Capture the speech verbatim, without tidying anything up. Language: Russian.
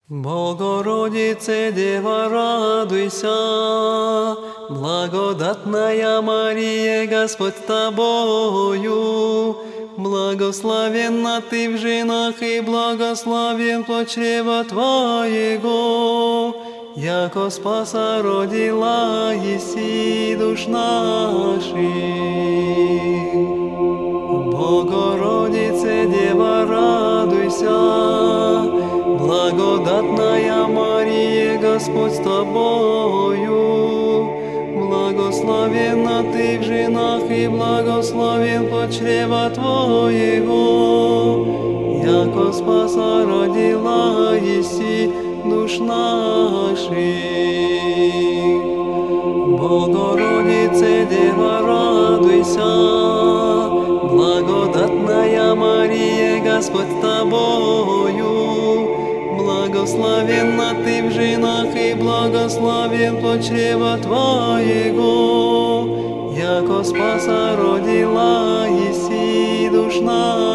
Богородице, Дева, радуйся, благодатная Мария, Господь с тобою, благословенна ты в женах, и благословен плод чрева твоего, яко спаса родила еси душ наших. Богородице, Дева, радуйся, благодатная Мария, Господь с тобою, благословенна ты в женах, и благословен плод чрева твоего, яко спаса родила еси душ наших. Богородице, Дева, радуйся, благодатная Мария, Господь с тобою, благословенна ты в женах, и благословен плод чрева твоего, яко спаса родила еси душ наших.